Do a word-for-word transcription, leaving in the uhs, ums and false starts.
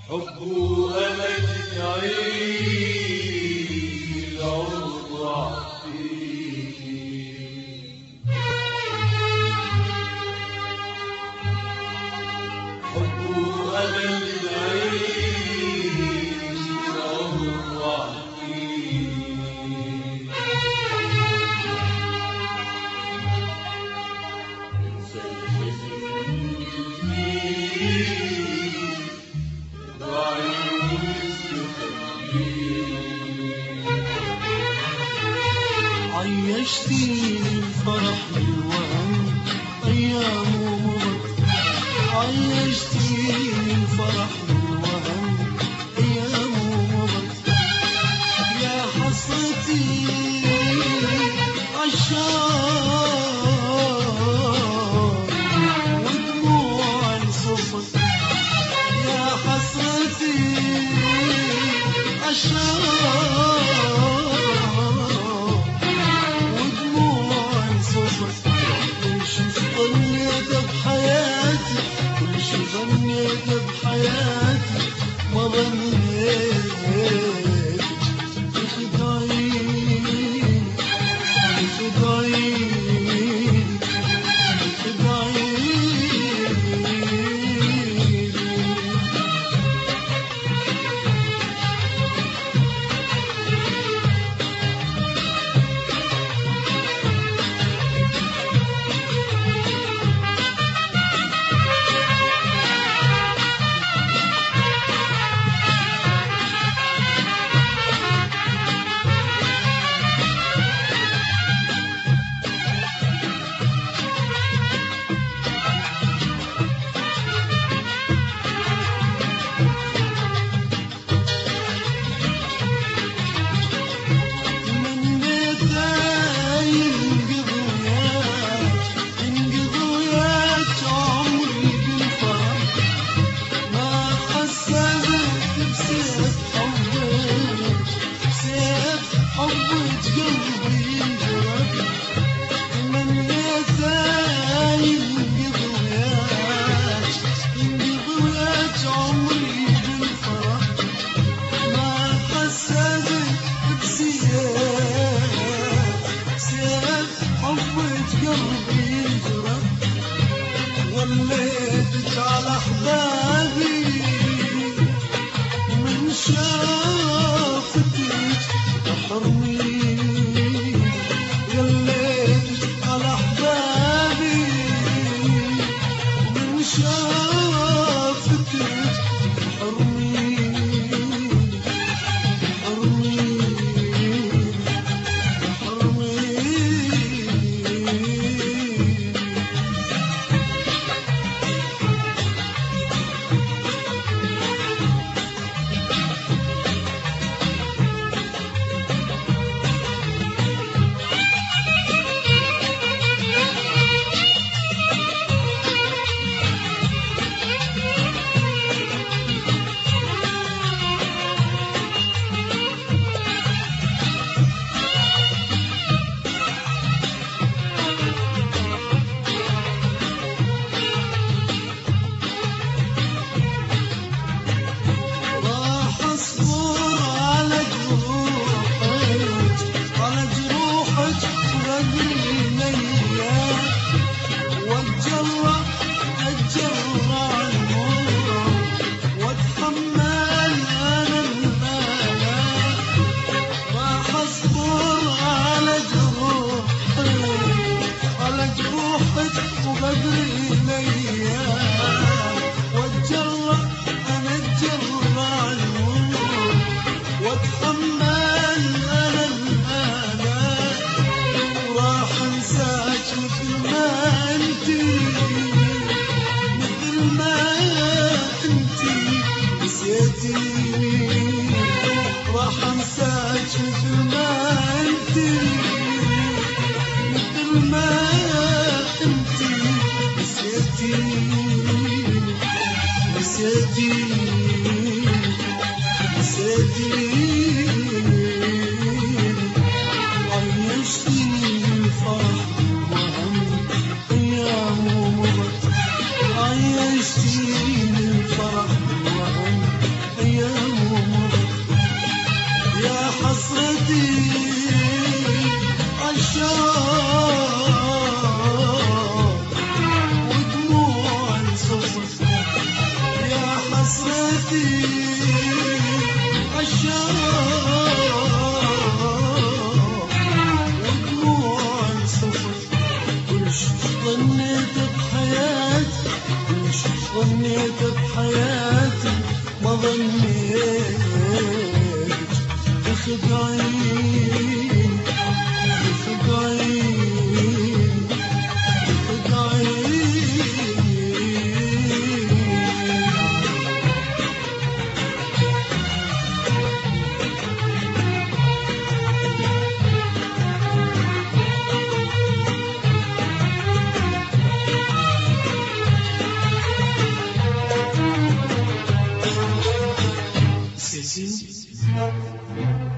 حب وأمل تعيش العمر فيه، حب وأمل تعيش العمر فيه، انسى عيشتيني الفرح والوهم أيامه مضت، عيشتيني الفرح والوهم أيامه مضت، يا حسرتي عالشوق ودموعي صفت، يا حسرتي عالشوق ظنيت بحياتي ما ظنيت تخدعيني تخدعيني تخدعيني. وليتك على أحبابي من شافتك تحرميني، وليتك على أحبابي من شافتك تحرميني تحرميني راح انساك مثل ما انتي مثل ما انتي نسيتيني نسيتيني نسيتيني عيشتيني الفرح وهم أيامه مضت عيشتيني الفرح وهم حسرتي عالشوق ودموع السفر كل شي ظنيت بحياتي كل شي ظنيت بحياتي ما ظنيت بخدعين بخدعين بخدعين سيسي